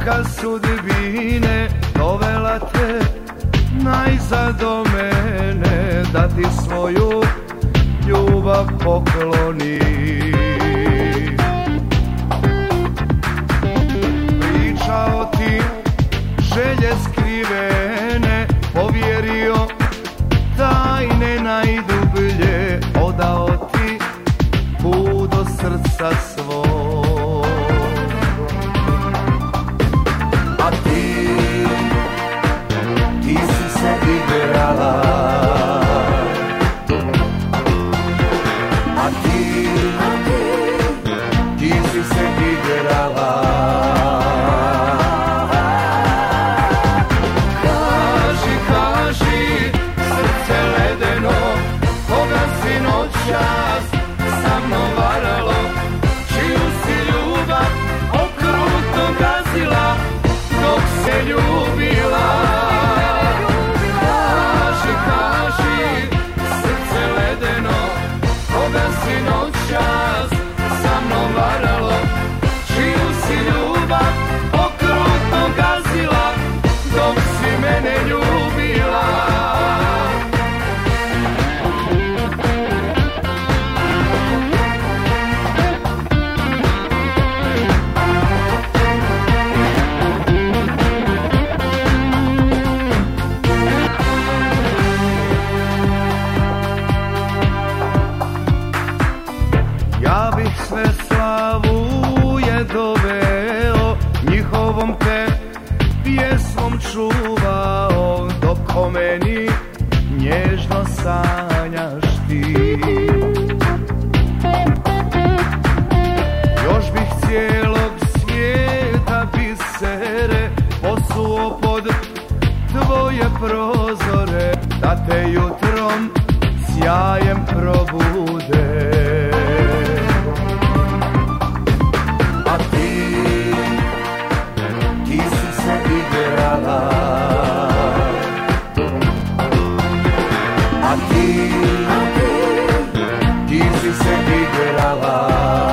Odluka sudbine dovela te najzad do mene, da ti svoju ljubav poklonim. Pričao ti želje skrivene, povjerio tajne najdublje, odao ti put do srca svog. A ti si se igrala, a ti si se igrala. Kaži, srce ledeno, koga si noćas sa mnom varalo, čiju si ljubav okrutno gazila dok se ljubila. Kaži, srce ledeno, koga si noćas sa mnom varalo, čiju si ljubav okrutno gazila dok si mene ljubila. Ja bih sve slavuje doveo, njihovom te pjesmom čuvao, dok o meni nježno sanjaš ti. Još bih cijelog svijeta bisere posuo pod tvoje prozore, da te jutrom sjajem probude. A ti si se igrala, a ti si se igrala.